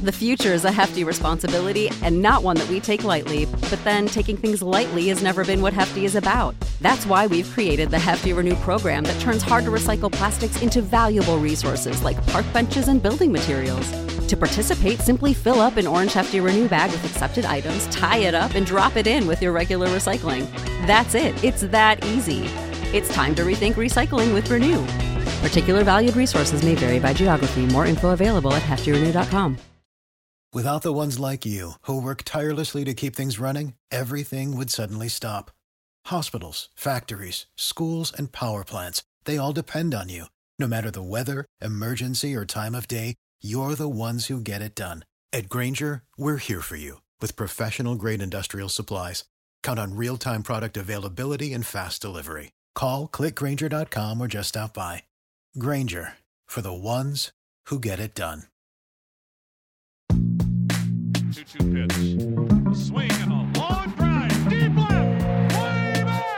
The future is a hefty responsibility and not one that we take lightly, but then taking things lightly has never been what Hefty is about. That's why we've created the Hefty Renew program that turns hard-to-recycle plastics into valuable resources like park benches and building materials. To participate, simply fill up an orange Hefty Renew bag with accepted items, tie it up, and drop it in with your regular recycling. That's it. It's that easy. It's time to rethink recycling with Renew. Particular valued resources may vary by geography. More info available at heftyrenew.com. Without the ones like you, who work tirelessly to keep things running, everything would suddenly stop. Hospitals, factories, schools, and power plants, they all depend on you. No matter the weather, emergency, or time of day, you're the ones who get it done. At Grainger, we're here for you with professional-grade industrial supplies. Count on real-time product availability and fast delivery. Call, click Grainger.com, or just stop by. Grainger, for the ones who get it done. 2-2 pitch. A swing and a long drive. Deep left. Way back.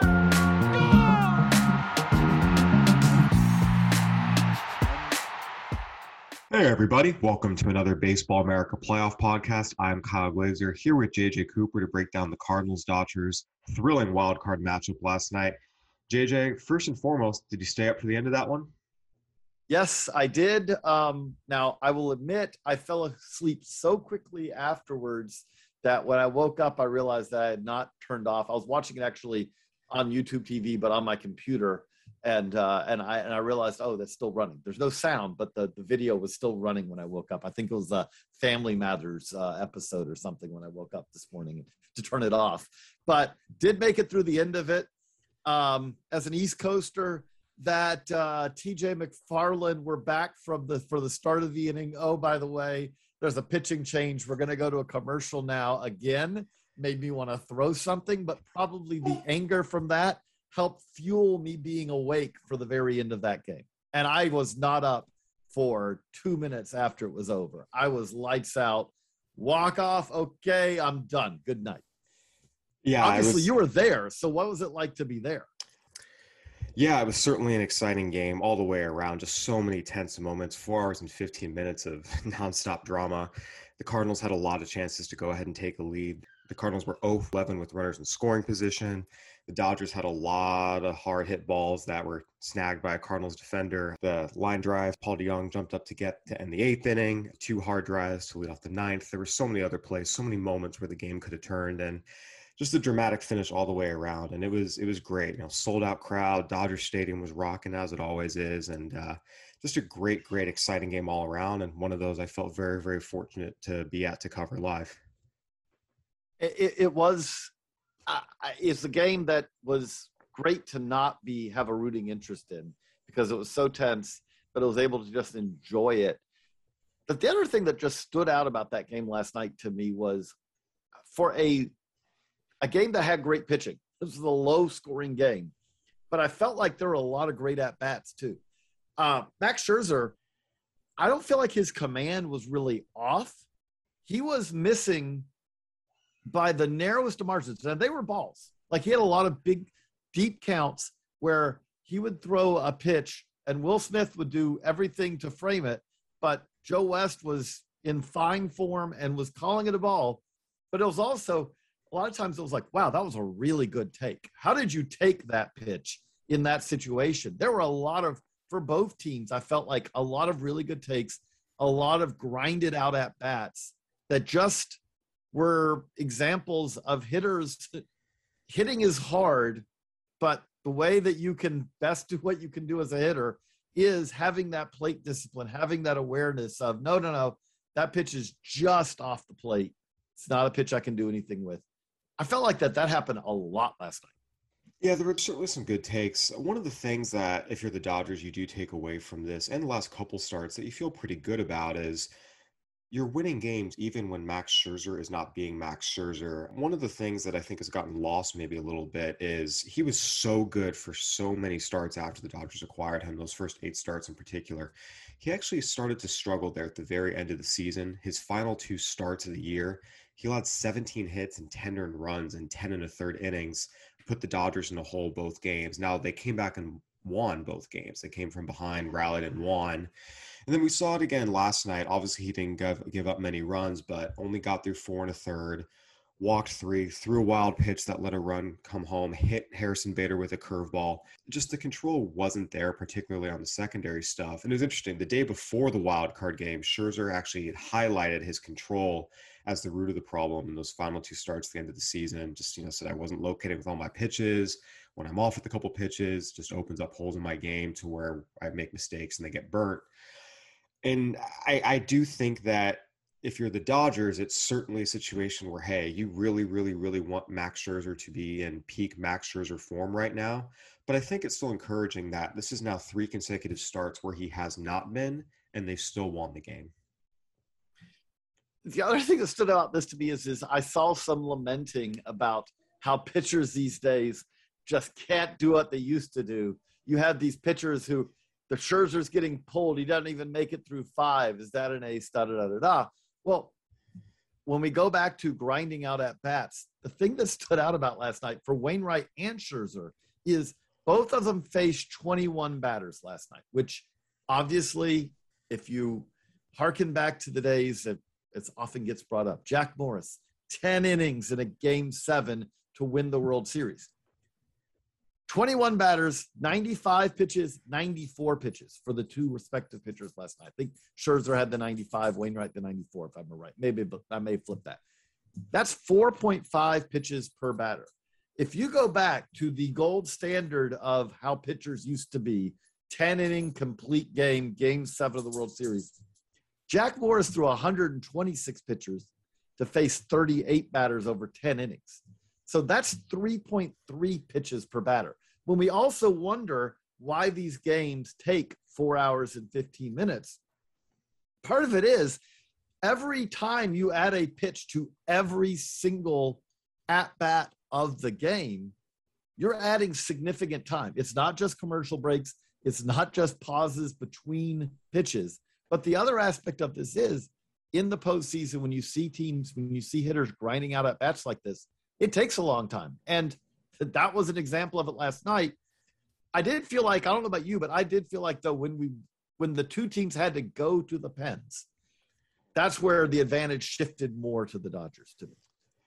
Gone! Hey everybody, welcome to another Baseball America Playoff Podcast. I'm Kyle Glazer here with JJ Cooper to break down the Cardinals-Dodgers thrilling wild card matchup last night. JJ, first and foremost, did you stay up for the end of that one? Yes, I did. Now, I will admit I fell asleep so quickly afterwards that when I woke up, I realized that I had not turned off. I was watching it actually on YouTube TV, but on my computer, and I realized, oh, that's still running. There's no sound, but the video was still running when I woke up. I think it was a Family Matters episode or something when I woke up this morning to turn it off. But did make it through the end of it. As an East Coaster, that TJ McFarland, we're back for the start of the inning. Oh, by the way, there's a pitching change. We're going to go to a commercial now again. Made me want to throw something, but probably the anger from that helped fuel me being awake for the very end of that game. And I was not up for 2 minutes after it was over. I was lights out, walk off. Okay, I'm done. Good night. Yeah, obviously you were there. So what was it like to be there? Yeah, it was certainly an exciting game all the way around. Just so many tense moments, 4 hours and 15 minutes of nonstop drama. The Cardinals had a lot of chances to go ahead and take a lead. The Cardinals were 0-11 with runners in scoring position. The Dodgers had a lot of hard hit balls that were snagged by a Cardinals defender. The line drive, Paul DeJong jumped up to end the 8th inning, 2 hard drives to lead off the 9th. There were so many other plays, so many moments where the game could have turned, and just a dramatic finish all the way around. And it was great. Sold out crowd. Dodger Stadium was rocking as it always is. And just a great, exciting game all around. And one of those I felt very, very fortunate to be at to cover live. It was, it's a game that was great to not have a rooting interest in because it was so tense, but I was able to just enjoy it. But the other thing that just stood out about that game last night to me was for a game that had great pitching. This was a low-scoring game, but I felt like there were a lot of great at-bats too. Max Scherzer, I don't feel like his command was really off. He was missing by the narrowest of margins, and they were balls. Like he had a lot of big, deep counts where he would throw a pitch, and Will Smith would do everything to frame it, but Joe West was in fine form and was calling it a ball. But it was also – a lot of times it was like, wow, that was a really good take. How did you take that pitch in that situation? There were a lot of, for both teams, I felt like a lot of really good takes, a lot of grinded out at bats that just were examples of hitters. Hitting is hard, but the way that you can best do what you can do as a hitter is having that plate discipline, having that awareness of, no, that pitch is just off the plate. It's not a pitch I can do anything with. I felt like that happened a lot last night. Yeah, there were certainly some good takes. One of the things that, if you're the Dodgers, you do take away from this and the last couple starts that you feel pretty good about is you're winning games even when Max Scherzer is not being Max Scherzer. One of the things that I think has gotten lost maybe a little bit is he was so good for so many starts after the Dodgers acquired him, those first 8 starts in particular. He actually started to struggle there at the very end of the season. His final 2 starts of the year, he allowed 17 hits and 10 earned runs in 10 1/3 innings, put the Dodgers in a hole both games. Now, they came back and won both games. They came from behind, rallied, and won. And then we saw it again last night. Obviously, he didn't give up many runs, but only got through 4 1/3, walked 3, threw a wild pitch that let a run come home, hit Harrison Bader with a curveball. Just the control wasn't there, particularly on the secondary stuff. And it was interesting. The day before the wild card game, Scherzer actually had highlighted his control as the root of the problem in those final 2 starts at the end of the season. Just, said I wasn't locating with all my pitches. When I'm off with a couple pitches, just opens up holes in my game to where I make mistakes and they get burnt. And I do think that if you're the Dodgers, it's certainly a situation where, hey, you really, really, really want Max Scherzer to be in peak Max Scherzer form right now. But I think it's still encouraging that this is now 3 consecutive starts where he has not been, and they still won the game. The other thing that stood out this to me is I saw some lamenting about how pitchers these days just can't do what they used to do. You have these pitchers who the Scherzer's getting pulled. He doesn't even make it through 5. Is that an ace? Da-da-da-da-da. Well, when we go back to grinding out at bats, the thing that stood out about last night for Wainwright and Scherzer is both of them faced 21 batters last night, which obviously, if you hearken back to the days that it often gets brought up, Jack Morris, 10 innings in a Game 7 to win the World Series. 21 batters, 95 pitches, 94 pitches for the 2 respective pitchers last night. I think Scherzer had the 95, Wainwright the 94, if I'm right. Maybe I may flip that. That's 4.5 pitches per batter. If you go back to the gold standard of how pitchers used to be, 10-inning complete game, Game 7 of the World Series, Jack Morris threw 126 pitchers to face 38 batters over 10 innings. So that's 3.3 pitches per batter. When we also wonder why these games take 4 hours and 15 minutes, part of it is every time you add a pitch to every single at-bat of the game, you're adding significant time. It's not just commercial breaks. It's not just pauses between pitches. But the other aspect of this is in the postseason, when you see teams, when you see hitters grinding out at-bats like this, it takes a long time. And that was an example of it last night. I did feel like, I don't know about you, but I did feel like, though, when the 2 teams had to go to the pens, that's where the advantage shifted more to the Dodgers to me.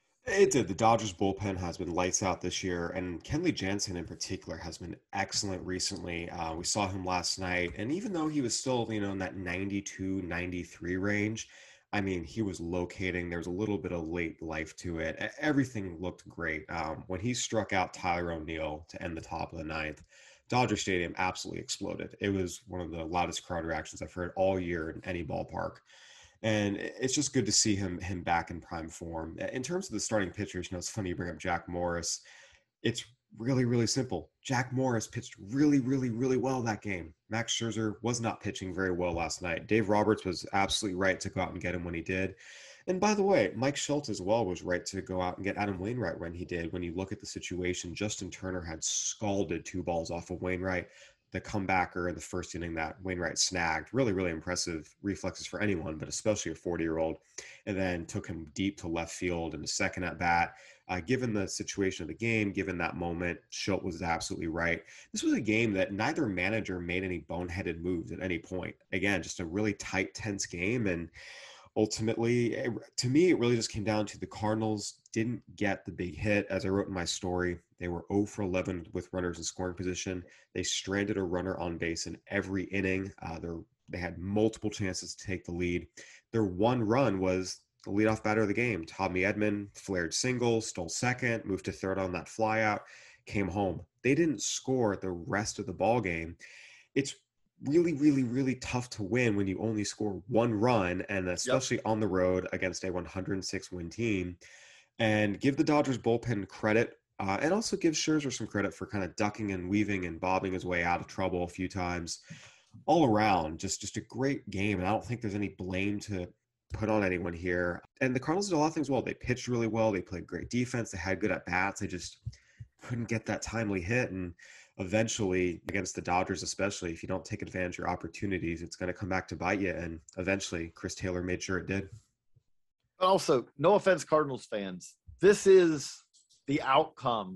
It did. The Dodgers bullpen has been lights out this year, and Kenley Jansen in particular has been excellent recently. We saw him last night, and even though he was still, in that 92, 93 range, I mean, he was locating. There was a little bit of late life to it. Everything looked great. When he struck out Tyler O'Neill to end the top of the 9th, Dodger Stadium absolutely exploded. It was one of the loudest crowd reactions I've heard all year in any ballpark. And it's just good to see him back in prime form. In terms of the starting pitchers, it's funny you bring up Jack Morris. It's really, really simple. Jack Morris pitched really, really, really well that game. Max Scherzer was not pitching very well last night. Dave Roberts was absolutely right to go out and get him when he did. And by the way, Mike Schultz as well was right to go out and get Adam Wainwright when he did. When you look at the situation, Justin Turner had scalded 2 balls off of Wainwright. The comebacker in the first inning that Wainwright snagged, really, really impressive reflexes for anyone, but especially a 40-year-old, and then took him deep to left field in the second at bat. Given the situation of the game, given that moment, Schultz was absolutely right. This was a game that neither manager made any boneheaded moves at any point. Again, just a really tight, tense game. And ultimately, to me, it really just came down to the Cardinals didn't get the big hit. As I wrote in my story, they were 0 for 11 with runners in scoring position. They stranded a runner on base in every inning. They had multiple chances to take the lead. Their one run was the leadoff batter of the game. Tommy Edman flared single, stole second, moved to third on that flyout, came home. They didn't score the rest of the ball game. It's really, really, really tough to win when you only score 1 run, and especially on the road against a 106-win team. And give the Dodgers bullpen credit, and also give Scherzer some credit for kind of ducking and weaving and bobbing his way out of trouble a few times. All around, just a great game, and I don't think there's any blame to put on anyone here. And the Cardinals did a lot of things well. They pitched really well. They played great defense. They had good at-bats. They just couldn't get that timely hit. And eventually, against the Dodgers especially, if you don't take advantage of your opportunities, it's going to come back to bite you. And eventually, Chris Taylor made sure it did. Also, no offense, Cardinals fans, this is the outcome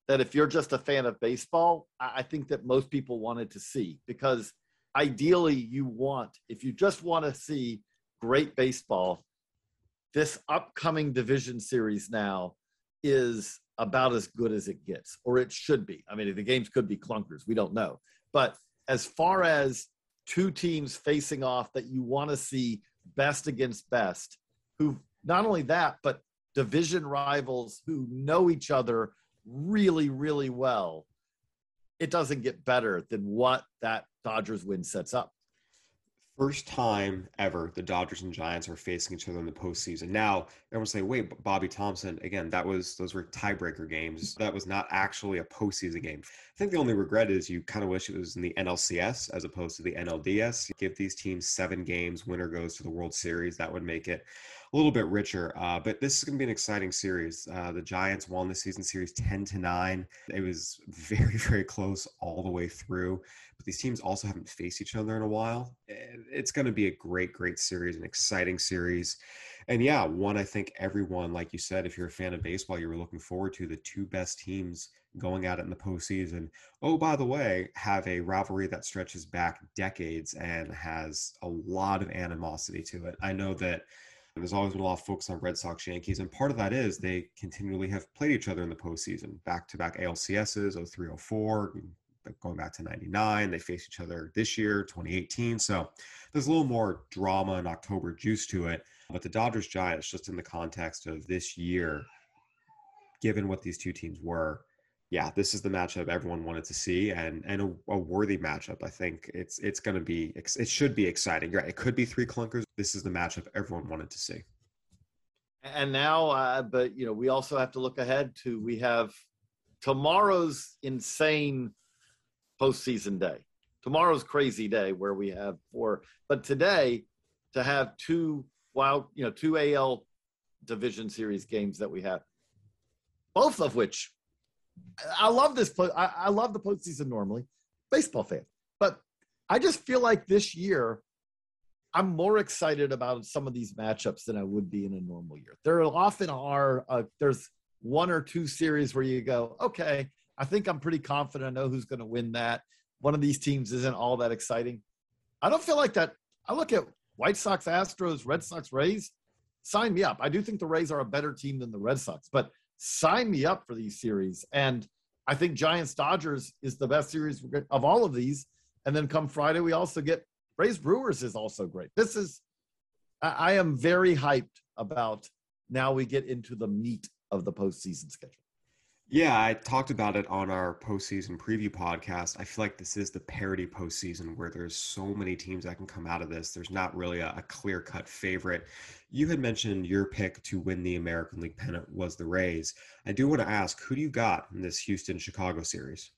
that if you're just a fan of baseball, I think that most people wanted to see, because ideally if you just want to see great baseball, this upcoming division series now is about as good as it gets, or it should be. I mean, the games could be clunkers. We don't know. But as far as two teams facing off that you want to see best against best, who not only that, but division rivals who know each other really, really well, it doesn't get better than what that Dodgers win sets up. First time ever the Dodgers and Giants are facing each other in the postseason. Now, everyone say, wait, Bobby Thompson, again, those were tiebreaker games. That was not actually a postseason game. I think the only regret is you kind of wish it was in the NLCS as opposed to the NLDS. You give these teams 7 games, winner goes to the World Series. That would make it a little bit richer. But this is going to be an exciting series. The Giants won the season series 10-9. It was very, very close all the way through. But these teams also haven't faced each other in a while. It's going to be a great, great series, an exciting series. And yeah, one I think everyone, like you said, if you're a fan of baseball, you were looking forward to the 2 best teams going at it in the postseason. Oh, by the way, have a rivalry that stretches back decades and has a lot of animosity to it. I know that there's always been a lot of focus on Red Sox Yankees, and part of that is they continually have played each other in the postseason, back-to-back ALCSs, 03, 04, going back to 99. They faced each other this year, 2018. So there's a little more drama and October juice to it. But the Dodgers Giants, just in the context of this year, given what these two teams were, yeah, this is the matchup everyone wanted to see, and a worthy matchup. I think it should be exciting. Right, it could be 3 clunkers. This is the matchup everyone wanted to see. And now, but we also have to look ahead to, we have tomorrow's insane postseason day. Tomorrow's crazy day where we have 4, but today to have 2 AL division series games that we have, both of which I love this. I love the postseason normally, baseball fan, but I just feel like this year I'm more excited about some of these matchups than I would be in a normal year. There often are, there's 1 or 2 series where you go, okay, I think I'm pretty confident I know who's going to win that. One of these teams isn't all that exciting. I don't feel like that. I look at White Sox, Astros, Red Sox, Rays. Sign me up. I do think the Rays are a better team than the Red Sox, but sign me up for these series. And I think Giants Dodgers is the best series of all of these. And then come Friday, we also get Rays Brewers is also great. I am very hyped about now we get into the meat of the postseason schedule. Yeah, I talked about it on our postseason preview podcast. I feel like this is the parity postseason where there's so many teams that can come out of this. There's not really a clear-cut favorite. You had mentioned your pick to win the American League pennant was the Rays. I do want to ask, who do you got in this Houston-Chicago series?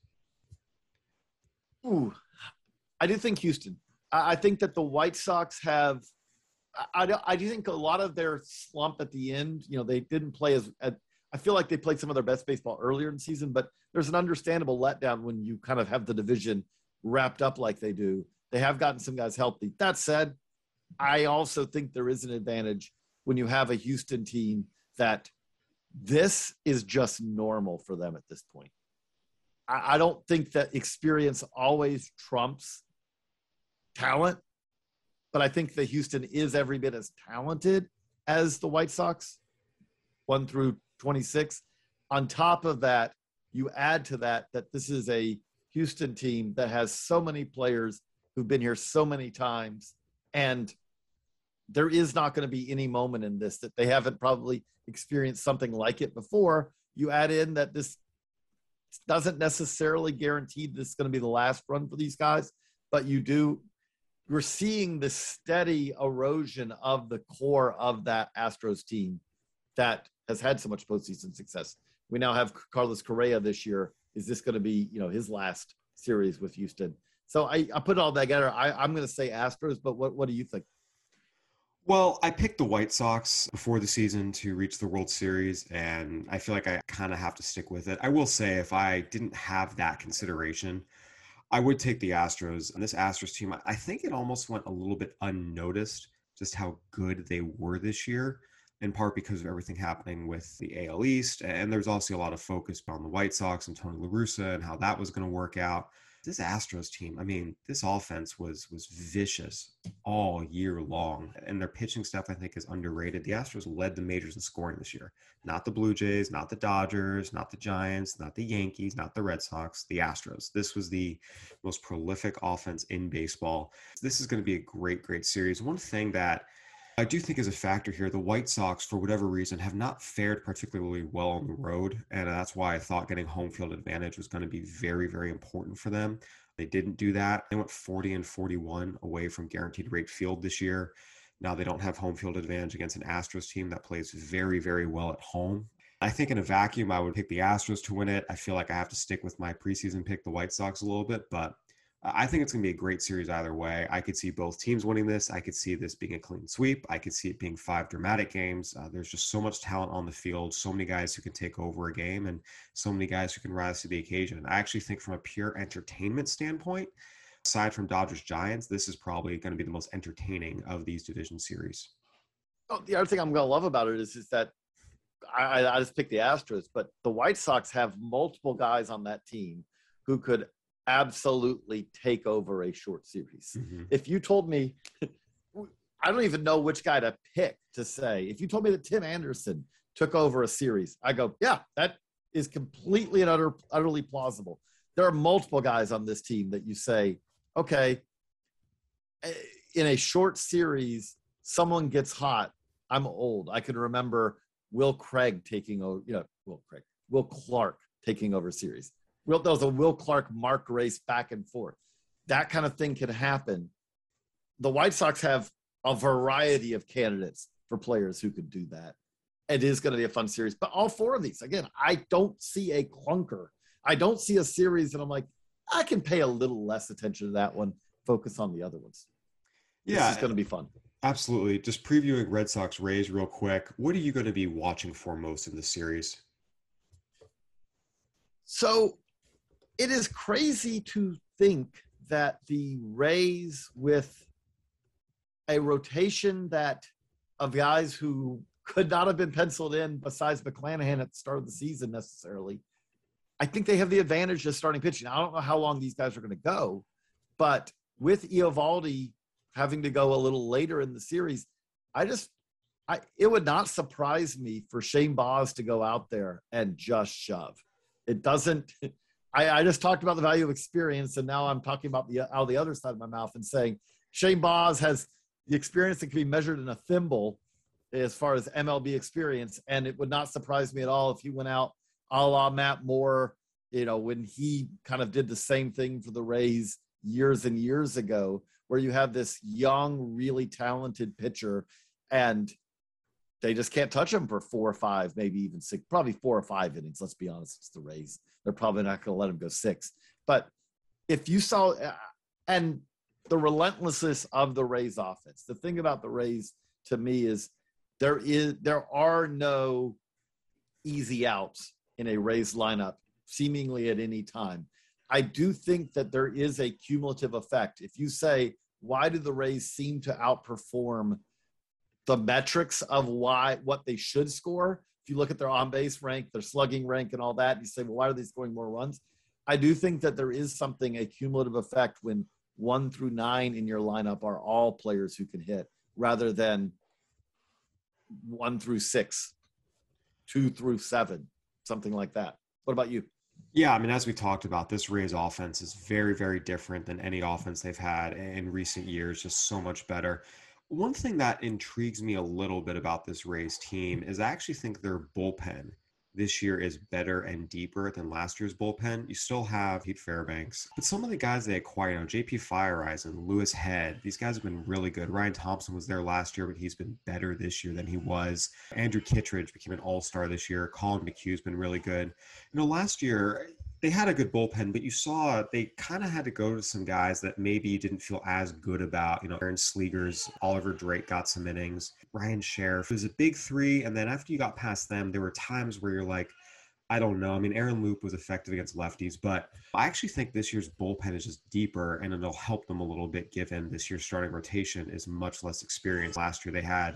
Ooh, I do think Houston. I think that the White Sox have I do think a lot of their slump at the end, they didn't play I feel like they played some of their best baseball earlier in the season, but there's an understandable letdown when you kind of have the division wrapped up like they do. They have gotten some guys healthy. That said, I also think there is an advantage when you have a Houston team that this is just normal for them at this point. I don't think that experience always trumps talent, but I think that Houston is every bit as talented as the White Sox, 1 through 26. On top of that, you add to that this is a Houston team that has so many players who've been here so many times, and there is not going to be any moment in this that they haven't probably experienced something like it before. You add in that this doesn't necessarily guarantee this is going to be the last run for these guys, but you're seeing the steady erosion of the core of that Astros team that has had so much postseason success. We now have Carlos Correa this year. Is this going to be, his last series with Houston? So I put it all together. I'm going to say Astros, but what do you think? Well, I picked the White Sox before the season to reach the World Series, and I feel like I kind of have to stick with it. I will say if I didn't have that consideration, I would take the Astros. And this Astros team, I think it almost went a little bit unnoticed just how good they were this year. in part because of everything happening with the AL East. And there's also a lot of focus on the White Sox and Tony La Russa and how that was going to work out. This Astros team, I mean, this offense was vicious all year long. And their pitching stuff, I think, is underrated. The Astros led the majors in scoring this year. Not the Blue Jays, not the Dodgers, not the Giants, not the Yankees, not the Red Sox, the Astros. This was the most prolific offense in baseball. This is going to be a great, great series. One thing that I do think is a factor here, the White Sox, for whatever reason, have not fared particularly well on the road. And that's why I thought getting home field advantage was going to be very, very important for them. They didn't do that. They went 40-41 away from guaranteed rate field this year. Now they don't have home field advantage against an Astros team that plays very, very well at home. I think in a vacuum, I would pick the Astros to win it. I feel like I have to stick with my preseason pick, the White Sox, a little bit, but I think it's going to be a great series either way. I could see both teams winning this. I could see this being a clean sweep. I could see it being 5 dramatic games. There's just so much talent on the field, so many guys who can take over a game, and so many guys who can rise to the occasion. I actually think from a pure entertainment standpoint, aside from Dodgers-Giants, this is probably going to be the most entertaining of these division series. Oh, the other thing I'm going to love about it is that I just picked the Astros, but the White Sox have multiple guys on that team who could absolutely take over a short series. Mm-hmm. If you told me, I don't even know which guy to pick to say, if you told me that Tim Anderson took over a series, I go, yeah, that is completely and utterly plausible. There are multiple guys on this team that you say, okay, in a short series, someone gets hot. I'm old. I can remember Will Clark taking over a series. There was a Will Clark Mark race back and forth. That kind of thing can happen. The White Sox have a variety of candidates for players who could do that. It is going to be a fun series. But all four of these, again, I don't see a clunker. I don't see a series that I'm like, I can pay a little less attention to that one, focus on the other ones. Yeah, this is going to be fun. Absolutely. Just previewing Red Sox Rays real quick. What are you going to be watching for most in this series? So it is crazy to think that the Rays, with a rotation of guys who could not have been penciled in besides McClanahan at the start of the season necessarily, I think they have the advantage of starting pitching. I don't know how long these guys are going to go, but with Eovaldi having to go a little later in the series, it would not surprise me for Shane Baz to go out there and just shove. It doesn't. I just talked about the value of experience, and now I'm talking about out of the other side of my mouth and saying Shane Baz has the experience that can be measured in a thimble as far as MLB experience, and it would not surprise me at all if he went out a la Matt Moore, when he kind of did the same thing for the Rays years and years ago, where you have this young, really talented pitcher, and they just can't touch him for 4 or 5, maybe even 6, probably 4 or 5 innings. Let's be honest, it's the Rays. They're probably not going to let him go 6. But if you saw, and the relentlessness of the Rays offense, the thing about the Rays to me is there are no easy outs in a Rays lineup, seemingly at any time. I do think that there is a cumulative effect. If you say, why do the Rays seem to outperform the metrics of what they should score? If you look at their on-base rank, their slugging rank and all that, you say, well, why are they scoring more runs? I do think that there is a cumulative effect when 1 through 9 in your lineup are all players who can hit, rather than 1 through 6, 2 through 7, something like that. What about you? Yeah, I mean, as we talked about, this Rays offense is very, very different than any offense they've had in recent years, just so much better. One thing that intrigues me a little bit about this Rays team is I actually think their bullpen this year is better and deeper than last year's bullpen. You still have Pete Fairbanks, but some of the guys they acquired, JP Fireisen, Lewis Head, these guys have been really good. Ryan Thompson was there last year, but he's been better this year than he was. Andrew Kittredge became an all-star this year. Colin McHugh's been really good. Last year, they had a good bullpen, but you saw they kind of had to go to some guys that maybe you didn't feel as good about. Aaron Slegers, Oliver Drake got some innings, Ryan Sheriff. It was a big 3, and then after you got past them, there were times where you're like, I don't know. I mean, Aaron Loup was effective against lefties, but I actually think this year's bullpen is just deeper, and it'll help them a little bit given this year's starting rotation is much less experienced. Last year they had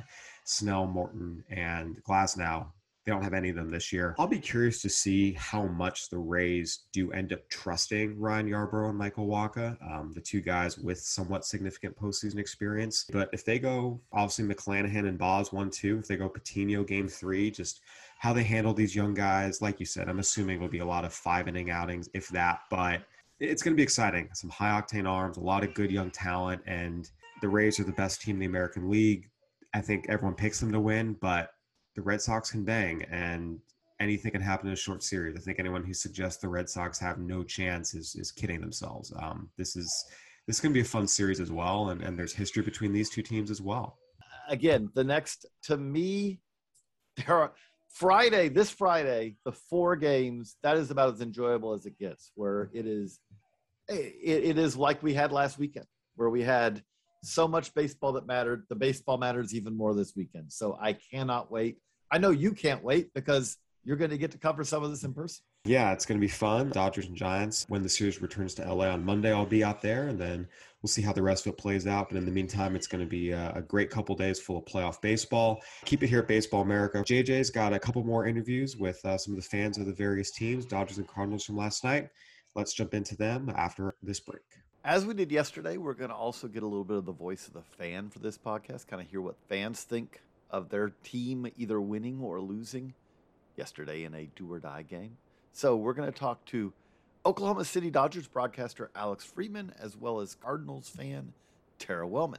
Snell, Morton, and Glasnow. They don't have any of them this year. I'll be curious to see how much the Rays do end up trusting Ryan Yarbrough and Michael Wacha, the two guys with somewhat significant postseason experience. But if they go, obviously McClanahan and Boz 1-2, if they go Patino game 3, just how they handle these young guys, like you said, I'm assuming it'll be a lot of 5-inning outings, if that. But it's going to be exciting. Some high-octane arms, a lot of good young talent, and the Rays are the best team in the American League. I think everyone picks them to win, but the Red Sox can bang, and anything can happen in a short series. I think anyone who suggests the Red Sox have no chance is kidding themselves. This is going to be a fun series as well, and there's history between these two teams as well. Again, to me, there are this Friday, the 4 games, that is about as enjoyable as it gets, where it is like we had last weekend, where we had so much baseball that mattered. The baseball matters even more this weekend. So I cannot wait. I know you can't wait because you're going to get to cover some of this in person. Yeah, it's going to be fun. Dodgers and Giants. When the series returns to LA on Monday, I'll be out there, and then we'll see how the rest of it plays out. But in the meantime, it's going to be a great couple days full of playoff baseball. Keep it here at Baseball America. JJ's got a couple more interviews with some of the fans of the various teams, Dodgers and Cardinals from last night. Let's jump into them after this break. As we did yesterday, we're going to also get a little bit of the voice of the fan for this podcast, kind of hear what fans think of their team either winning or losing yesterday in a do-or-die game. So we're going to talk to Oklahoma City Dodgers broadcaster Alex Friedman, as well as Cardinals fan Tara Wellman.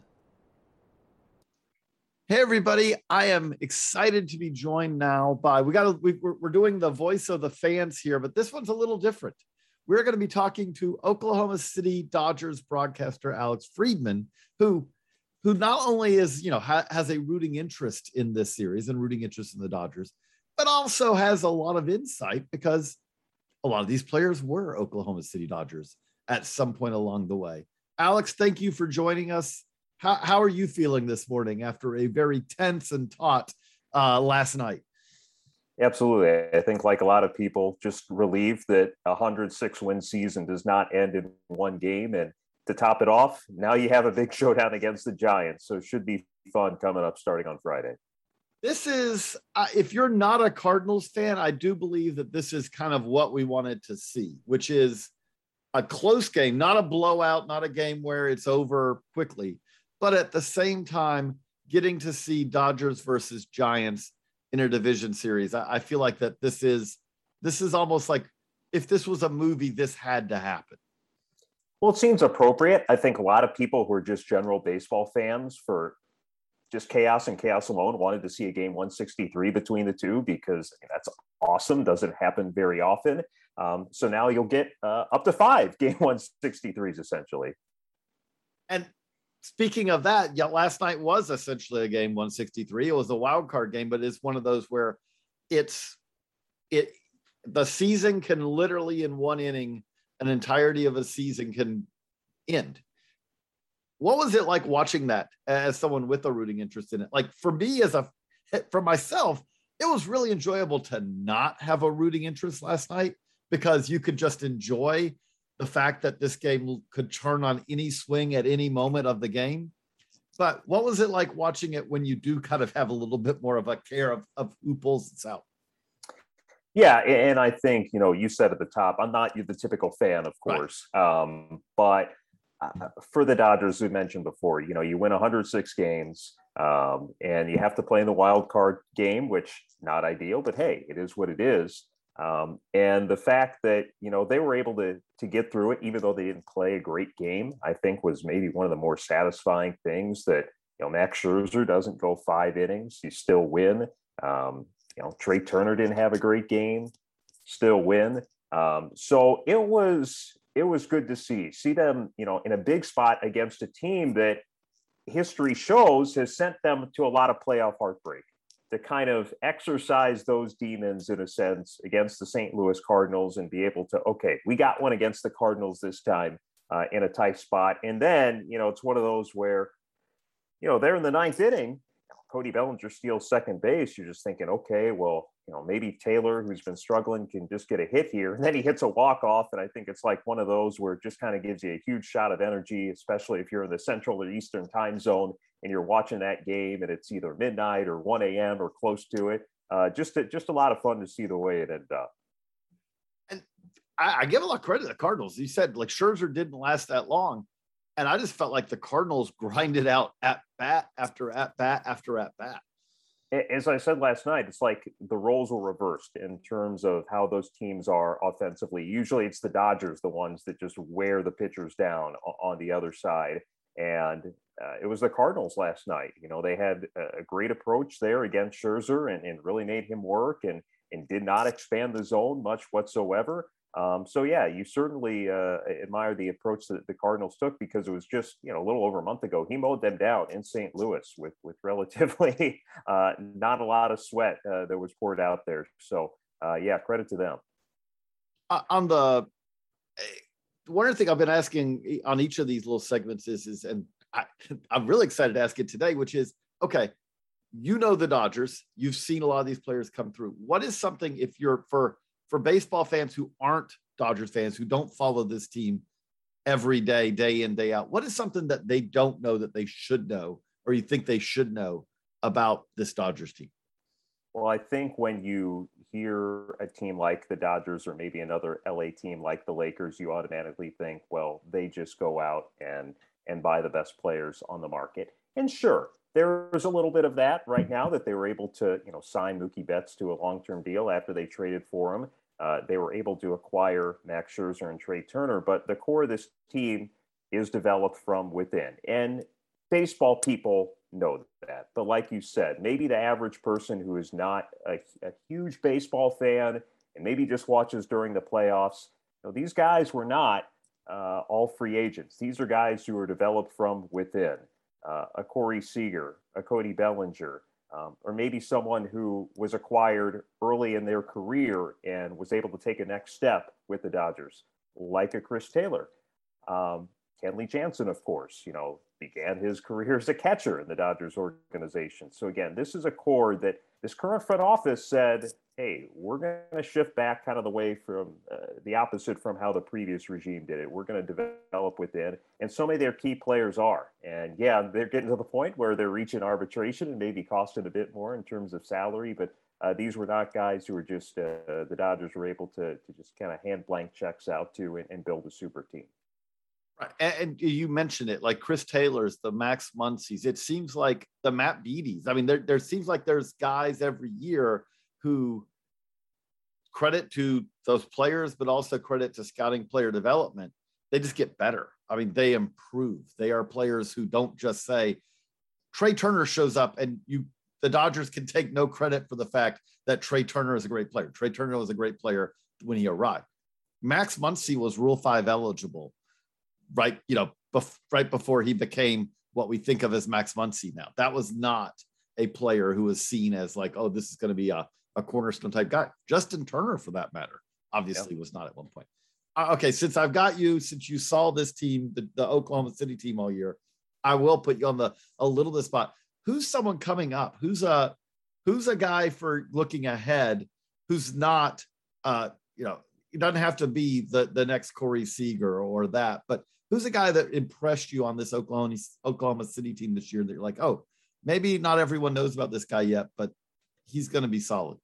Hey, everybody. I am excited to be joined now by, we're doing the voice of the fans here, but this one's a little different. We're going to be talking to Oklahoma City Dodgers broadcaster Alex Friedman, who not only is, has a rooting interest in this series and rooting interest in the Dodgers, but also has a lot of insight because a lot of these players were Oklahoma City Dodgers at some point along the way. Alex, thank you for joining us. How are you feeling this morning after a very tense and taut last night? Absolutely. I think like a lot of people, just relieved that a 106-win season does not end in one game. And to top it off, now you have a big showdown against the Giants. So it should be fun coming up starting on Friday. This is, if you're not a Cardinals fan, I do believe that this is kind of what we wanted to see, which is a close game, not a blowout, not a game where it's over quickly, but at the same time, getting to see Dodgers versus Giants in a division series. I feel like that this is almost like if this was a movie, this had to happen. Well, it seems appropriate. I think a lot of people who are just general baseball fans for just chaos and chaos alone wanted to see a game 163 between the two because that's awesome. Doesn't happen very often. So now you'll get up to 5 game 163s essentially. And speaking of that, last night was essentially a game 163. It was a wild card game, but it's one of those where the season can literally in one inning, an entirety of a season can end. What was it like watching that as someone with a rooting interest in it? Like for me, for myself, it was really enjoyable to not have a rooting interest last night because you could just enjoy the fact that this game could turn on any swing at any moment of the game. But what was it like watching it when you do kind of have a little bit more of a care of who pulls this out? Yeah, and I think, you said at the top, I'm not the typical fan, of course. Right. But for the Dodgers, we mentioned before, you win 106 games and you have to play in the wild card game, which not ideal, but hey, it is what it is. And the fact that, they were able to get through it, even though they didn't play a great game, I think was maybe one of the more satisfying things that, Max Scherzer doesn't go 5 innings. You still win. Trey Turner didn't have a great game, still win. So it was good to see them, in a big spot against a team that history shows has sent them to a lot of playoff heartbreak. To kind of exercise those demons in a sense against the St. Louis Cardinals and be able to, okay, we got one against the Cardinals this time in a tight spot. And then, it's one of those where, they're in the 9th inning, Cody Bellinger steals second base. You're just thinking, okay, well, maybe Taylor, who's been struggling, can just get a hit here. And then he hits a walk-off. And I think it's like one of those where it just kind of gives you a huge shot of energy, especially if you're in the Central or Eastern time zone and you're watching that game and it's either midnight or 1 a.m. or close to it. Just a lot of fun to see the way it ended up. And I give a lot of credit to the Cardinals. You said like Scherzer didn't last that long. And I just felt like the Cardinals grinded out at bat after at bat after at bat. As I said last night, it's like the roles were reversed in terms of how those teams are offensively. Usually it's the Dodgers, the ones that just wear the pitchers down on the other side. And it was the Cardinals last night. You know, they had a great approach there against Scherzer and really made him work and did not expand the zone much whatsoever. So yeah, you certainly admire the approach that the Cardinals took, because it was just, a little over a month ago, he mowed them down in St. Louis with relatively not a lot of sweat that was poured out there. So yeah, credit to them. On the one other thing I've been asking on each of these little segments is and I'm really excited to ask it today, which is, okay, the Dodgers, you've seen a lot of these players come through. What is something, if you're for baseball fans who aren't Dodgers fans, who don't follow this team every day, day in, day out, what is something that they don't know that they should know, or you think they should know about this Dodgers team? Well, I think when you hear a team like the Dodgers or maybe another LA team like the Lakers, you automatically think, well, they just go out and buy the best players on the market. And sure, there's a little bit of that right now, that they were able to, sign Mookie Betts to a long-term deal after they traded for him. They were able to acquire Max Scherzer and Trey Turner, but the core of this team is developed from within. And baseball people know that. But like you said, maybe the average person who is not a huge baseball fan and maybe just watches during the playoffs, these guys were not all free agents. These are guys who are developed from within. A Corey Seager, a Cody Bellinger, or maybe someone who was acquired early in their career and was able to take a next step with the Dodgers, like a Chris Taylor. Kenley Jansen, of course, began his career as a catcher in the Dodgers organization. So again, this is a core that this current front office said, hey, we're going to shift back kind of the way from the opposite from how the previous regime did it. We're going to develop within. And so many of their key players are. And yeah, they're getting to the point where they're reaching arbitration and maybe costing a bit more in terms of salary. But these were not guys who were just the Dodgers were able to just kind of hand blank checks out to and build a super team. Right. And you mentioned it, like Chris Taylor's, the Max Muncies. It seems like the Matt Beaties. I mean, there seems like there's guys every year who, credit to those players, but also credit to scouting player development, they just get better. I mean, they improve. They are players who don't just say, Trey Turner shows up and the Dodgers can take no credit for the fact that Trey Turner is a great player. Trey Turner was a great player when he arrived. Max Muncy was Rule 5 eligible, right? Right before he became what we think of as Max Muncy now. That was not a player who was seen as like, oh, this is going to be a cornerstone type guy. Justin Turner, for that matter, obviously was not at one point. Okay, since I've got you, since you saw this team, the Oklahoma City team all year, I will put you on a little bit spot. Who's someone coming up? Who's a guy for looking ahead? Who's not, it doesn't have to be the next Corey Seager or that, but who's a guy that impressed you on this Oklahoma City team this year that you're like, oh, maybe not everyone knows about this guy yet, but he's going to be solid?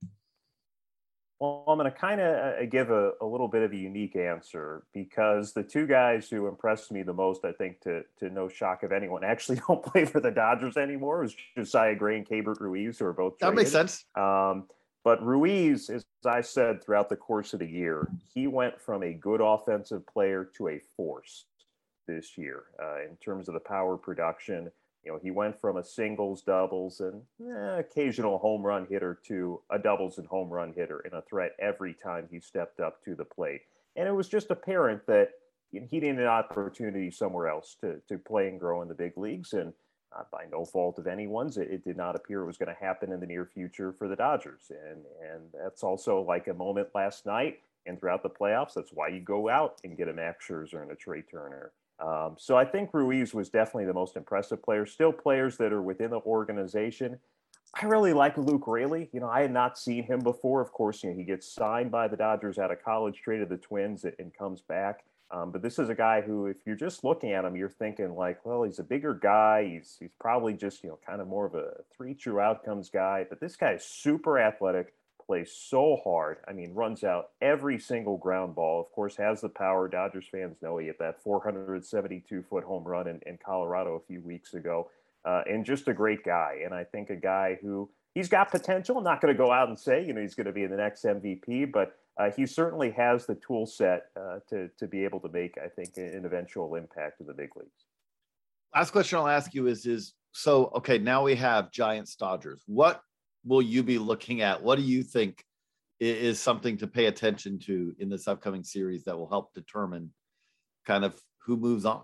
Well, I'm going to kind of give a little bit of a unique answer, because the two guys who impressed me the most, I think, to no shock of anyone, actually don't play for the Dodgers anymore. It was Josiah Gray and Keibert Ruiz, who are both traded. That makes sense. But Ruiz, as I said throughout the course of the year, he went from a good offensive player to a force this year in terms of the power production. He went from a singles, doubles, and occasional home run hitter to a doubles and home run hitter and a threat every time he stepped up to the plate. And it was just apparent that he needed an opportunity somewhere else to play and grow in the big leagues. And by no fault of anyone's, it did not appear it was going to happen in the near future for the Dodgers. And that's also like a moment last night and throughout the playoffs. That's why you go out and get a Max Scherzer and a Trey Turner. So I think Ruiz was definitely the most impressive player. Still players that are within the organization. I really like Luke Raley. I had not seen him before. Of course, he gets signed by the Dodgers out of college, traded the Twins, and comes back. But this is a guy who, if you're just looking at him, you're thinking like, well, he's a bigger guy. He's probably just, kind of more of a 3 true outcomes guy. But this guy is super athletic, plays so hard. I mean, runs out every single ground ball. Of course, has the power. Dodgers fans know he hit that 472-foot home run in Colorado a few weeks ago. And just a great guy. And I think a guy who he's got potential. I'm not going to go out and say, he's going to be the next MVP, but he certainly has the tool set to be able to make, I think, an eventual impact in the big leagues. Last question I'll ask you is so, okay, now we have Giants Dodgers. What will you be looking at? What do you think is something to pay attention to in this upcoming series that will help determine kind of who moves on?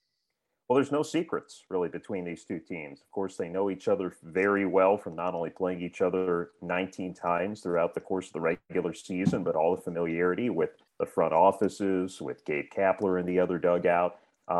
Well, there's no secrets really between these two teams. Of course, they know each other very well from not only playing each other 19 times throughout the course of the regular season, but all the familiarity with the front offices, with Gabe Kapler in the other dugout.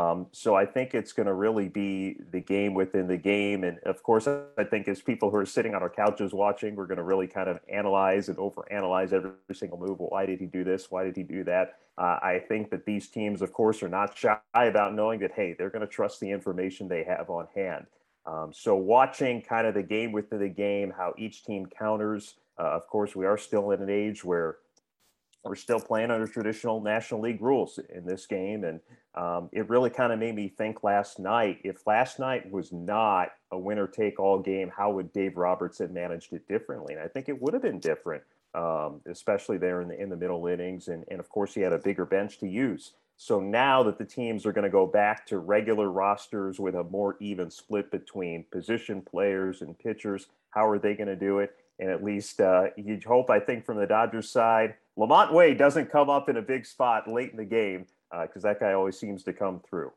So I think it's going to really be the game within the game. And of course, I think as people who are sitting on our couches watching, we're going to really kind of analyze and overanalyze every single move. Well, why did he do this? Why did he do that? I think that these teams, of course, are not shy about knowing that, hey, they're going to trust the information they have on hand. So watching kind of the game within the game, how each team counters, of course, we are still in an age where we're still playing under traditional National League rules in this game. And it really kind of made me think last night, if last night was not a winner-take-all game, how would Dave Roberts have managed it differently? And I think it would have been different, especially there in the middle innings. And of course, he had a bigger bench to use. So now that the teams are going to go back to regular rosters with a more even split between position players and pitchers, how are they going to do it? And at least you'd hope, I think, from the Dodgers side, Lamont Wade doesn't come up in a big spot late in the game because that guy always seems to come through.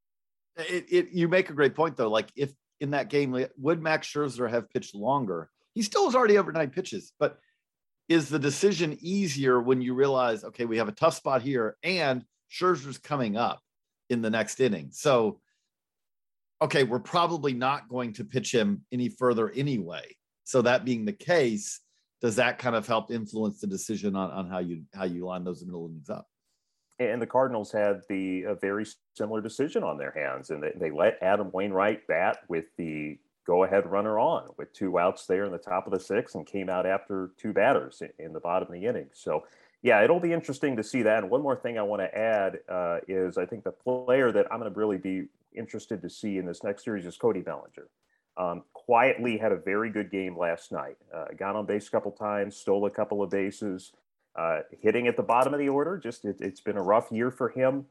You make a great point, though. Like if in that game, would Max Scherzer have pitched longer? He still was already over 9 pitches, but is the decision easier when you realize, okay, we have a tough spot here and Scherzer's coming up in the next inning. So, okay, we're probably not going to pitch him any further anyway. So that being the case, does that kind of help influence the decision on how you line those middle innings up? And the Cardinals had a very similar decision on their hands, and they let Adam Wainwright bat with the go-ahead runner on with 2 outs there in the top of the 6th and came out after 2 batters in the bottom of the inning. So, yeah, it'll be interesting to see that. And one more thing I want to add is I think the player that I'm going to really be interested to see in this next series is Cody Bellinger. Quietly had a very good game last night. Got on base a couple times, stole a couple of bases, hitting at the bottom of the order. Just it's been a rough year for him.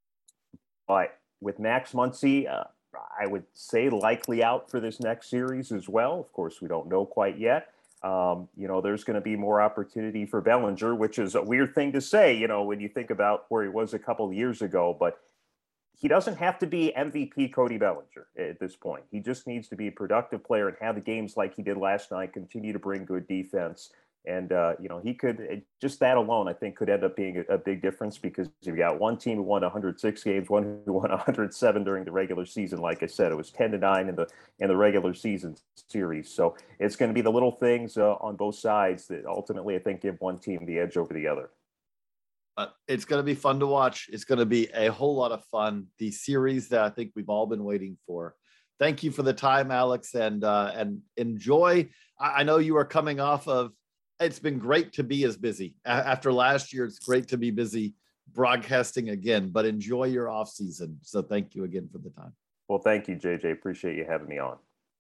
But with Max Muncy, I would say likely out for this next series as well. Of course, we don't know quite yet. There's going to be more opportunity for Bellinger, which is a weird thing to say, when you think about where he was a couple of years ago. But he doesn't have to be MVP Cody Bellinger at this point. He just needs to be a productive player and have the games like he did last night, continue to bring good defense. And, he could, just that alone, I think, could end up being a big difference because you've got one team who won 106 games, one who won 107 during the regular season. Like I said, it was 10-9 in the regular season series. So it's going to be the little things on both sides that ultimately, I think, give one team the edge over the other. It's going to be fun to watch. It's going to be a whole lot of fun. The series that I think we've all been waiting for. Thank you for the time, Alex, and enjoy. I know you are coming off of, it's been great to be as busy. After last year, it's great to be busy broadcasting again, but enjoy your off season. So thank you again for the time. Well, thank you, JJ. Appreciate you having me on.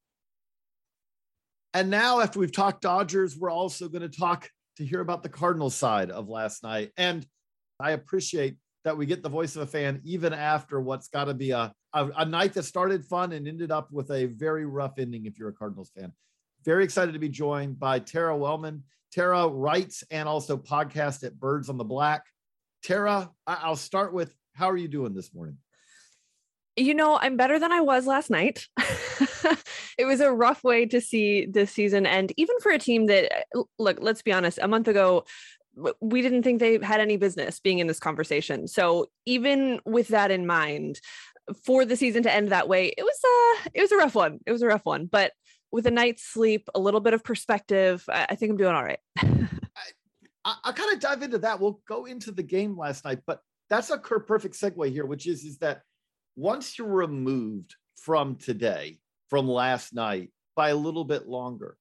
And now after we've talked Dodgers, we're also going to hear about the Cardinals side of last night. And I appreciate that we get the voice of a fan even after what's got to be a night that started fun and ended up with a very rough ending if you're a Cardinals fan. Very excited to be joined by Tara Wellman. Tara writes and also podcasts at Birds on the Black. Tara, I'll start with, how are you doing this morning? I'm better than I was last night. It was a rough way to see this season. And even for a team that, look, let's be honest, a month ago, we didn't think they had any business being in this conversation. So even with that in mind, for the season to end that way, it was a rough one. It was a rough one, but with a night's sleep, a little bit of perspective, I think I'm doing all right. I'll kind of dive into that. We'll go into the game last night, but that's a perfect segue here, which is that once you're removed from today, from last night by a little bit longer,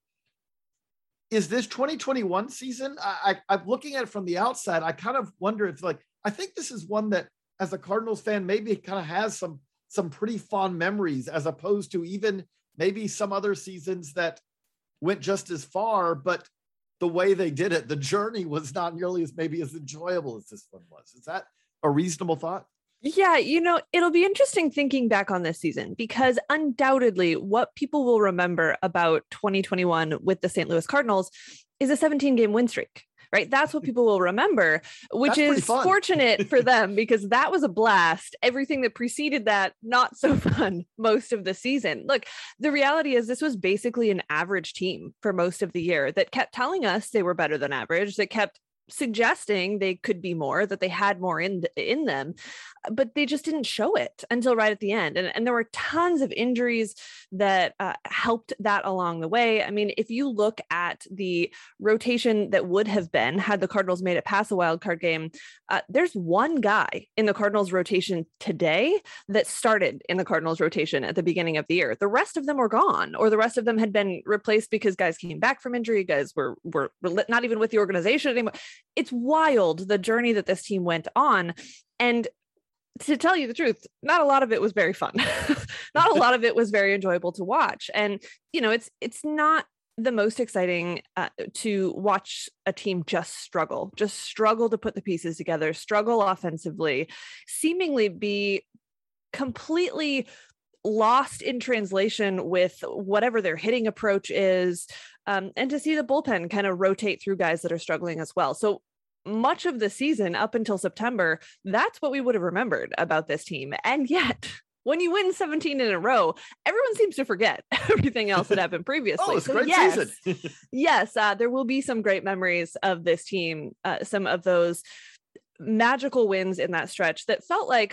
is this 2021 season? I'm looking at it from the outside. I kind of wonder if, like, I think this is one that, as a Cardinals fan, maybe it kind of has some pretty fond memories, as opposed to even maybe some other seasons that went just as far, but the way they did it, the journey was not nearly as maybe as enjoyable as this one was. Is that a reasonable thought? Yeah, it'll be interesting thinking back on this season, because undoubtedly what people will remember about 2021 with the St. Louis Cardinals is a 17-game win streak, right? That's what people will remember, which is fortunate for them, because that was a blast. Everything that preceded that, not so fun most of the season. Look, the reality is this was basically an average team for most of the year that kept telling us they were better than average, that kept suggesting they could be more, that they had more in them, but they just didn't show it until right at the end. And there were tons of injuries that helped that along the way. I mean, if you look at the rotation that would have been had the Cardinals made it past the wild card game, there's one guy in the Cardinals rotation today that started in the Cardinals rotation at the beginning of the year. The rest of them were gone, or the rest of them had been replaced because guys came back from injury. Guys were not even with the organization anymore. It's wild, the journey that this team went on. And to tell you the truth, not a lot of it was very fun. Not a lot of it was very enjoyable to watch. And, it's not the most exciting to watch a team just struggle to put the pieces together, struggle offensively, seemingly be completely lost in translation with whatever their hitting approach is, and to see the bullpen kind of rotate through guys that are struggling as well. So much of the season up until September, that's what we would have remembered about this team. And yet, when you win 17 in a row, everyone seems to forget everything else that happened previously. Oh, it's a great season. Yes, there will be some great memories of this team, some of those magical wins in that stretch that felt like,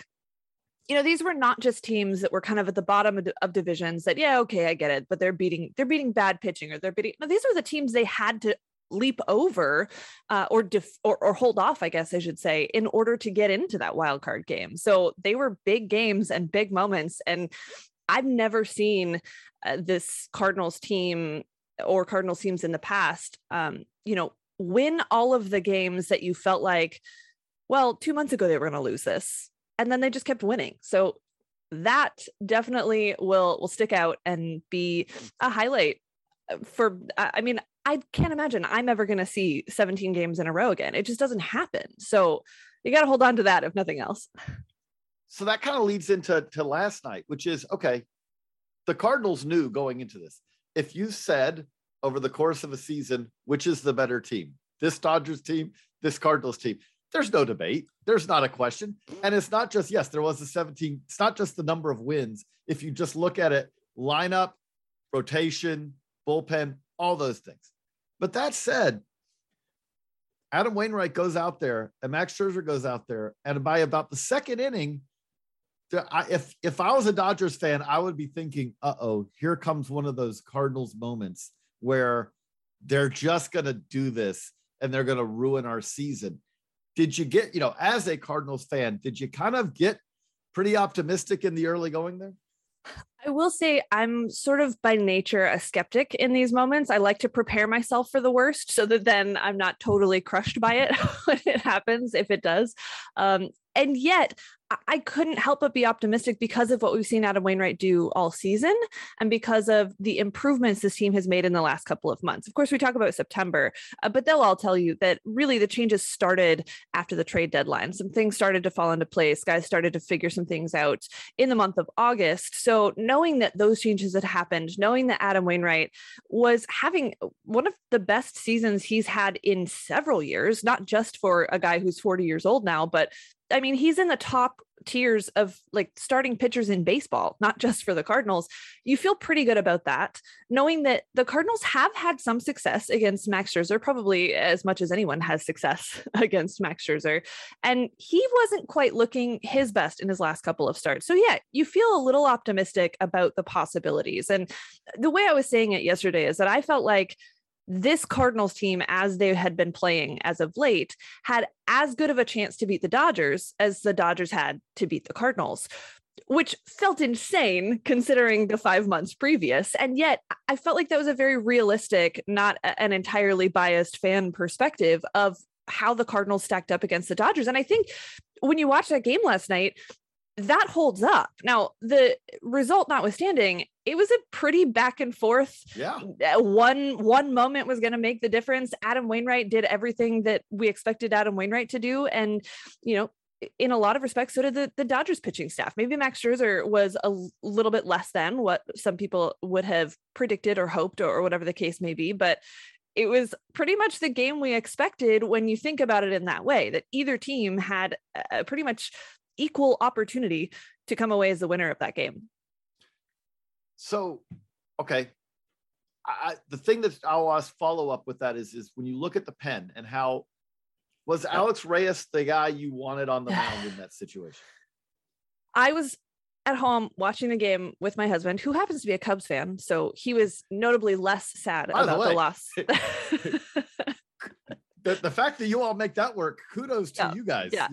these were not just teams that were kind of at the bottom of divisions that, yeah, okay, I get it, but they're beating bad pitching, or these were the teams they had to leap over or hold off, I guess I should say, in order to get into that wild card game. So they were big games and big moments. And I've never seen this Cardinals team or Cardinals teams in the past, win all of the games that you felt like, well, 2 months ago, they were going to lose this. And then they just kept winning. So that definitely will stick out and be a highlight for, I can't imagine I'm ever going to see 17 games in a row again. It just doesn't happen. So you got to hold on to that, if nothing else. So that kind of leads into last night, which is, okay, the Cardinals knew going into this. If you said over the course of a season, which is the better team, this Dodgers team, this Cardinals team, there's no debate. There's not a question. And it's not just, yes, there was a 17. It's not just the number of wins. If you just look at it, lineup, rotation, bullpen, all those things. But that said, Adam Wainwright goes out there and Max Scherzer goes out there. And by about the second inning, if I was a Dodgers fan, I would be thinking, here comes one of those Cardinals moments where they're just going to do this and they're going to ruin our season. Did you get, as a Cardinals fan, did you kind of get pretty optimistic in the early going there? I will say I'm sort of by nature a skeptic in these moments. I like to prepare myself for the worst so that then I'm not totally crushed by it when it happens, if it does. And yet I couldn't help but be optimistic because of what we've seen Adam Wainwright do all season and because of the improvements this team has made in the last couple of months. Of course, we talk about September, but they'll all tell you that really the changes started after the trade deadline. Some things started to fall into place. Guys started to figure some things out in the month of August. So knowing that those changes had happened, knowing that Adam Wainwright was having one of the best seasons he's had in several years, not just for a guy who's 40 years old now, but I mean, he's in the top tiers of like starting pitchers in baseball, not just for the Cardinals. You feel pretty good about that, knowing that the Cardinals have had some success against Max Scherzer, probably as much as anyone has success against Max Scherzer. And he wasn't quite looking his best in his last couple of starts. So yeah, you feel a little optimistic about the possibilities. And the way I was saying it yesterday is that I felt like this Cardinals team, as they had been playing as of late, had as good of a chance to beat the Dodgers as the Dodgers had to beat the Cardinals, which felt insane considering the 5 months previous. And yet I felt like that was a very realistic, not an entirely biased fan perspective of how the Cardinals stacked up against the Dodgers. And I think when you watch that game last night, that holds up. Now, the result notwithstanding, it was a pretty back and forth. Yeah. One moment was going to make the difference. Adam Wainwright did everything that we expected Adam Wainwright to do. And, in a lot of respects, so did the Dodgers pitching staff. Maybe Max Scherzer was a little bit less than what some people would have predicted or hoped or whatever the case may be. But it was pretty much the game we expected when you think about it in that way, that either team had a pretty much equal opportunity to come away as the winner of that game. So, okay. The thing that I'll ask follow up with that is when you look at the pen and how was Alex Reyes the guy you wanted on the mound in that situation? I was at home watching the game with my husband, who happens to be a Cubs fan. So he was notably less sad about the loss. The fact that you all make that work, kudos to you guys. Yeah.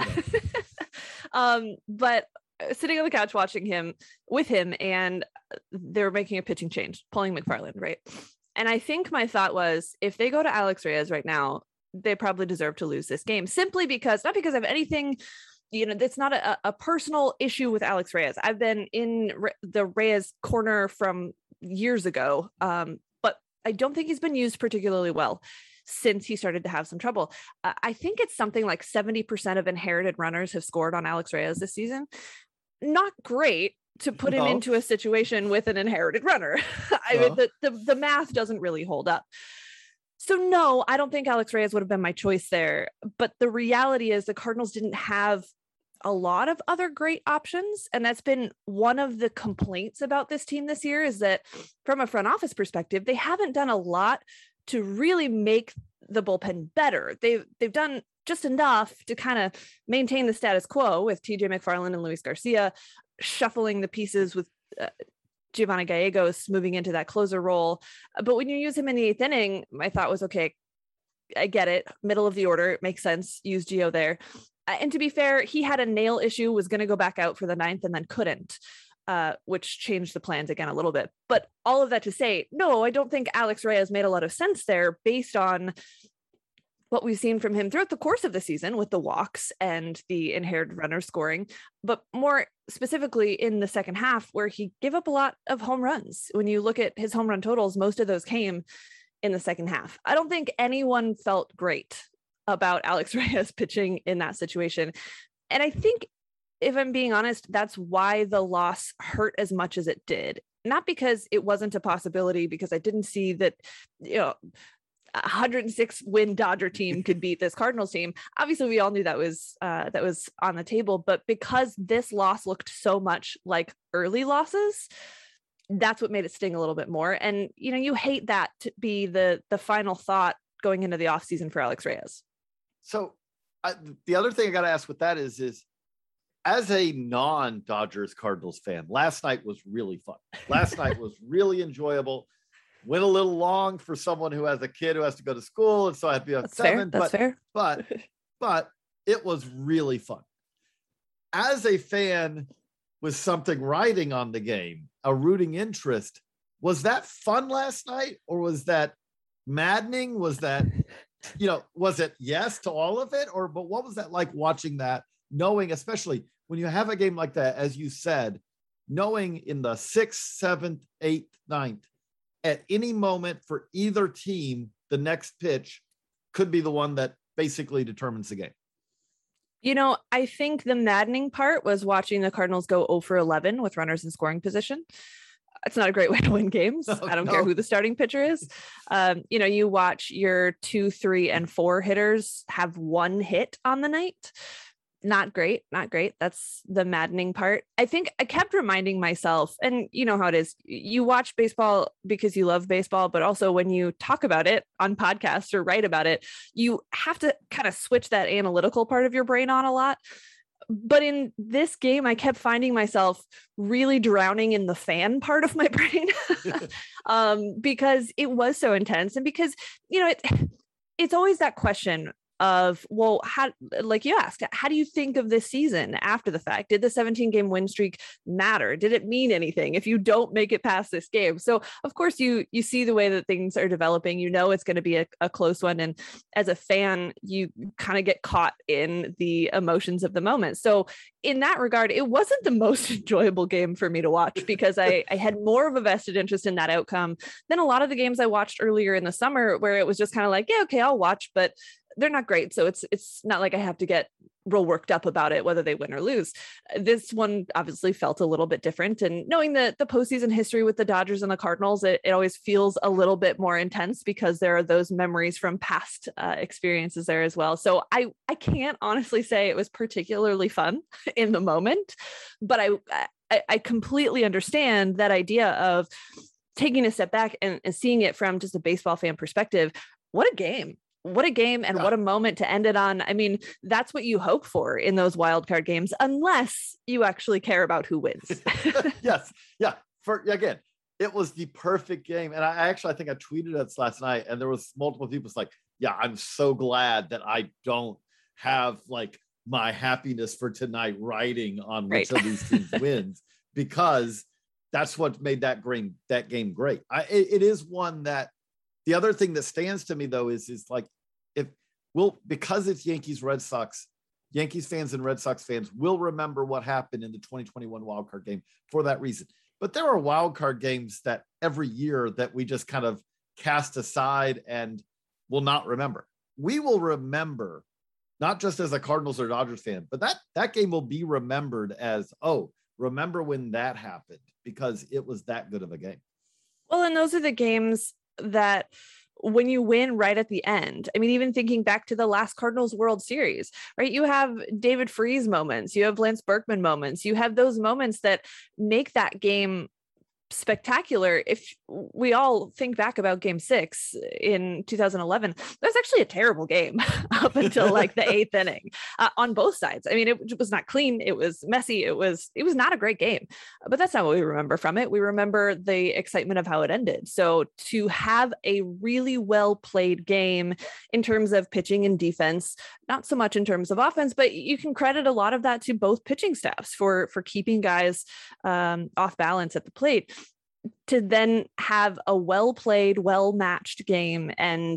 But sitting on the couch watching with him, and they were making a pitching change, pulling McFarland, right? And I think my thought was, if they go to Alex Reyes right now, they probably deserve to lose this game, simply because, not because of anything, it's not a personal issue with Alex Reyes. I've been in the Reyes corner from years ago, but I don't think he's been used particularly well since he started to have some trouble. I think it's something like 70% of inherited runners have scored on Alex Reyes this season. Not great to put him into a situation with an inherited runner. I mean, the math doesn't really hold up. So no, I don't think Alex Reyes would have been my choice there. But the reality is the Cardinals didn't have a lot of other great options. And that's been one of the complaints about this team this year, is that from a front office perspective, they haven't done a lot to really make the bullpen better. They've done just enough to kind of maintain the status quo with TJ McFarland and Luis Garcia, shuffling the pieces with Giovanni Gallegos moving into that closer role. But when you use him in the 8th inning, my thought was, okay, I get it. Middle of the order. It makes sense. Use Gio there. And to be fair, he had a nail issue, was going to go back out for the 9th and then couldn't, which changed the plans again a little bit. But all of that to say, no, I don't think Alex Reyes made a lot of sense there based on what we've seen from him throughout the course of the season with the walks and the inherited runner scoring, but more specifically in the second half, where he gave up a lot of home runs. When you look at his home run totals, most of those came in the second half. I don't think anyone felt great about Alex Reyes pitching in that situation. And I think, if I'm being honest, that's why the loss hurt as much as it did. Not because it wasn't a possibility, because I didn't see that, 106 win Dodger team could beat this Cardinals team. Obviously, we all knew that was on the table, but because this loss looked so much like early losses, that's what made it sting a little bit more. And, you hate that to be the final thought going into the offseason for Alex Reyes. So the other thing I got to ask with that is as a non-Dodgers Cardinals fan, last night was really fun. Last night was really enjoyable. Went a little long for someone who has a kid who has to go to school, and so I had to be up at 7. That's fair. But it was really fun. As a fan with something riding on the game, a rooting interest, was that fun last night, or was that maddening? Was that, was it yes to all of it, but what was that like watching that, knowing, especially when you have a game like that, as you said, knowing in the 6th, 7th, 8th, 9th, at any moment for either team, the next pitch could be the one that basically determines the game. I think the maddening part was watching the Cardinals go 0 for 11 with runners in scoring position. It's not a great way to win games. I don't care who the starting pitcher is. You watch your 2, 3, and 4 hitters have 1 hit on the night. Not great. That's the maddening part. I think I kept reminding myself, and you know how it is. You watch baseball because you love baseball, but also when you talk about it on podcasts or write about it, you have to kind of switch that analytical part of your brain on a lot. But in this game, I kept finding myself really drowning in the fan part of my brain because it was so intense. And because, it's always that question of, well, how, like you asked, how do you think of this season after the fact? Did the 17-game win streak matter? Did it mean anything if you don't make it past this game? So of course you see the way that things are developing, it's going to be a close one. And as a fan, you kind of get caught in the emotions of the moment. So in that regard, it wasn't the most enjoyable game for me to watch because I had more of a vested interest in that outcome than a lot of the games I watched earlier in the summer, where it was just kind of like, yeah, okay, I'll watch, but they're not great. So it's not like I have to get real worked up about it, whether they win or lose. This one obviously felt a little bit different. And knowing the postseason history with the Dodgers and the Cardinals, it always feels a little bit more intense because there are those memories from past experiences there as well. So I can't honestly say it was particularly fun in the moment, but I completely understand that idea of taking a step back and seeing it from just a baseball fan perspective. What a game. What a game and what a moment to end it on. I mean, that's what you hope for in those wild card games, unless you actually care about who wins. Yes. Yeah. Again, it was the perfect game. And I think I tweeted it last night, and there was multiple people like, yeah, I'm so glad that I don't have like my happiness for tonight riding on which of these teams wins, because that's what made that game great. It is one that, the other thing that stands to me though is like, because it's Yankees fans and Red Sox fans will remember what happened in the 2021 wildcard game for that reason. But there are wildcard games that every year that we just kind of cast aside and will not remember. We will remember, not just as a Cardinals or Dodgers fan, but that game will be remembered as, oh, remember when that happened, because it was that good of a game. Well, and those are the games that when you win right at the end, I mean, even thinking back to the last Cardinals World Series, right? You have David Freese moments, you have Lance Berkman moments, you have those moments that make that game spectacular. If we all think back about Game 6 in 2011, that was actually a terrible game up until like the 8th inning on both sides. I mean, it was not clean. It was messy. It was not a great game, but that's not what we remember from it. We remember the excitement of how it ended. So to have a really well played game in terms of pitching and defense, not so much in terms of offense, but you can credit a lot of that to both pitching staffs for keeping guys off balance at the plate. To then have a well-played, well-matched game, and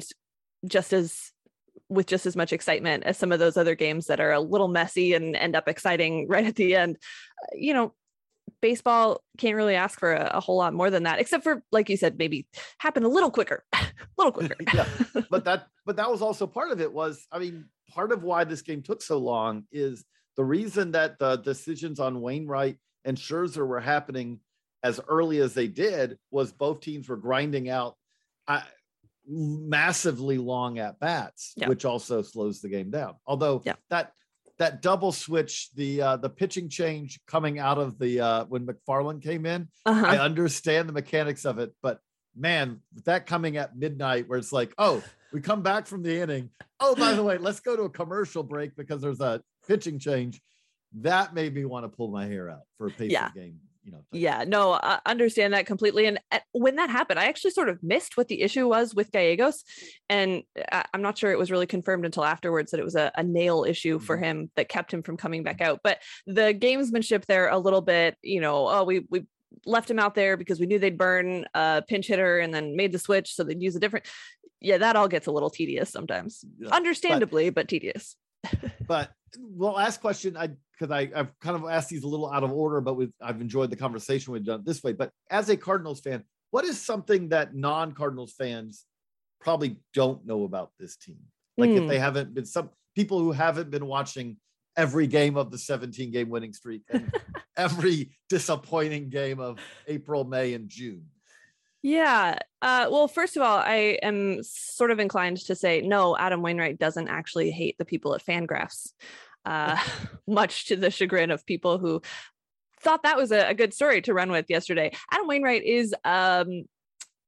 with just as much excitement as some of those other games that are a little messy and end up exciting right at the end. Baseball can't really ask for a whole lot more than that, except for, like you said, maybe happen a little quicker. Yeah. But that was also part of it part of why this game took so long is the reason that the decisions on Wainwright and Scherzer were happening as early as they did was both teams were grinding out massively long at bats, which also slows the game down. Although that double switch, the pitching change coming out of the when McFarland came in, I understand the mechanics of it, but man, that coming at midnight where it's like, oh, we come back from the inning. Oh, by the way, let's go to a commercial break because there's a pitching change. That made me want to pull my hair out for a pacing game. Understand that completely. And when that happened, I actually sort of missed what the issue was with Gallegos. And I'm not sure it was really confirmed until afterwards that it was a nail issue for him that kept him from coming back out. But the gamesmanship there a little bit, we left him out there because we knew they'd burn a pinch hitter and then made the switch so they'd use a different. Yeah, that all gets a little tedious sometimes. Understandably, but tedious. But last question, because I've kind of asked these a little out of order, but I've enjoyed the conversation we've done this way. But as a Cardinals fan, what is something that non-Cardinals fans probably don't know about this team? Like if they haven't been, some people who haven't been watching every game of the 17-game winning streak and every disappointing game of April, May, and June. Yeah. Well, first of all, I am sort of inclined to say, no, Adam Wainwright doesn't actually hate the people at Fangraphs, much to the chagrin of people who thought that was a good story to run with yesterday. Adam Wainwright is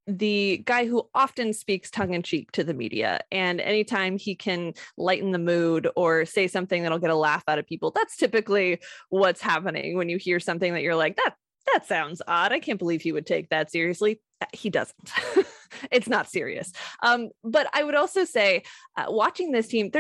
the guy who often speaks tongue in cheek to the media. And anytime he can lighten the mood or say something that'll get a laugh out of people, that's typically what's happening when you hear something that you're like, that sounds odd. I can't believe he would take that seriously. He doesn't. It's not serious. But I would also say, watching this team,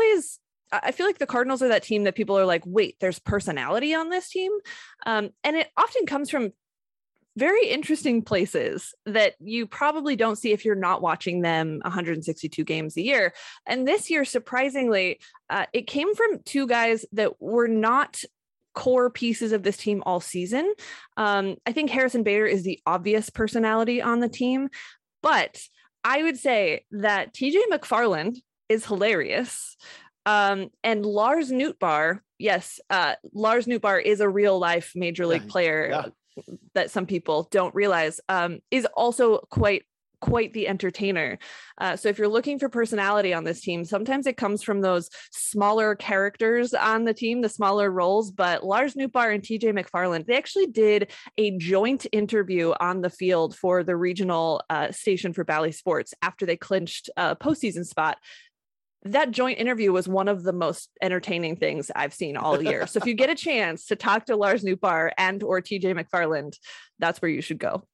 I feel like the Cardinals are that team that people are like, wait, there's personality on this team. And it often comes from very interesting places that you probably don't see if you're not watching them 162 games a year. And this year, surprisingly, it came from two guys that were not core pieces of this team all season. I think Harrison Bader is the obvious personality on the team, but I would say that TJ McFarland is hilarious. And Lars Nootbaar, yes, Lars Nootbaar is a real life major league player that some people don't realize, is also quite the entertainer. So if you're looking for personality on this team, sometimes it comes from those smaller characters on the team, the smaller roles. But Lars Nootbaar and TJ McFarland, they actually did a joint interview on the field for the regional station for Bally Sports after they clinched a postseason spot. That joint interview was one of the most entertaining things I've seen all year. So if you get a chance to talk to Lars Nootbaar and or TJ McFarland, that's where you should go.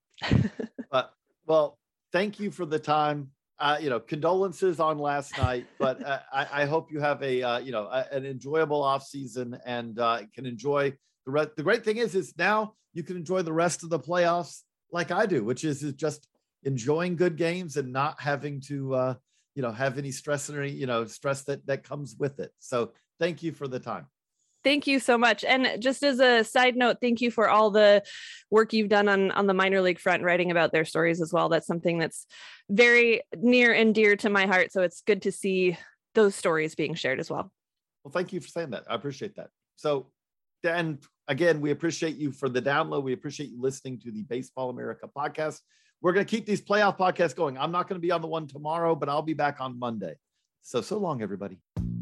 Well, thank you for the time. Condolences on last night, but I hope you have an enjoyable off season and can enjoy the rest. The great thing is now you can enjoy the rest of the playoffs like I do, which is just enjoying good games and not having to have any stress or any stress that comes with it. So thank you for the time. Thank you so much. And just as a side note, thank you for all the work you've done on the minor league front, writing about their stories as well. That's something that's very near and dear to my heart. So it's good to see those stories being shared as well. Well, thank you for saying that. I appreciate that. So, and again, we appreciate you for the download. We appreciate you listening to the Baseball America podcast. We're going to keep these playoff podcasts going. I'm not going to be on the one tomorrow, but I'll be back on Monday. So long, everybody.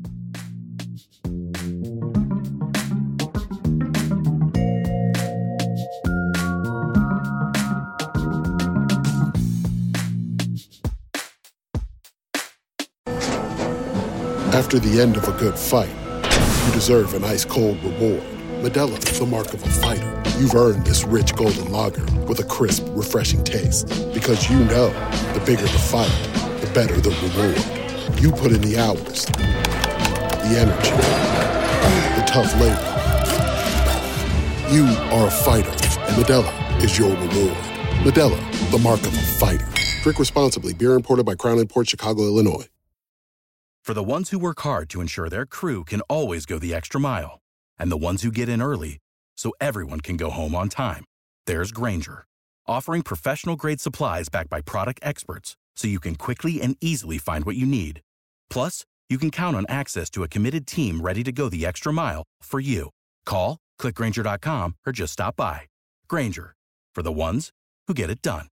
After the end of a good fight, you deserve an ice-cold reward. Modelo is the mark of a fighter. You've earned this rich golden lager with a crisp, refreshing taste. Because you know, the bigger the fight, the better the reward. You put in the hours, the energy, the tough labor. You are a fighter, and Modelo is your reward. Modelo, the mark of a fighter. Drink responsibly. Beer imported by Crown Imports, Chicago, Illinois. For the ones who work hard to ensure their crew can always go the extra mile, and the ones who get in early so everyone can go home on time, there's Grainger, offering professional-grade supplies backed by product experts so you can quickly and easily find what you need. Plus, you can count on access to a committed team ready to go the extra mile for you. Call, click Grainger.com, or just stop by. Grainger, for the ones who get it done.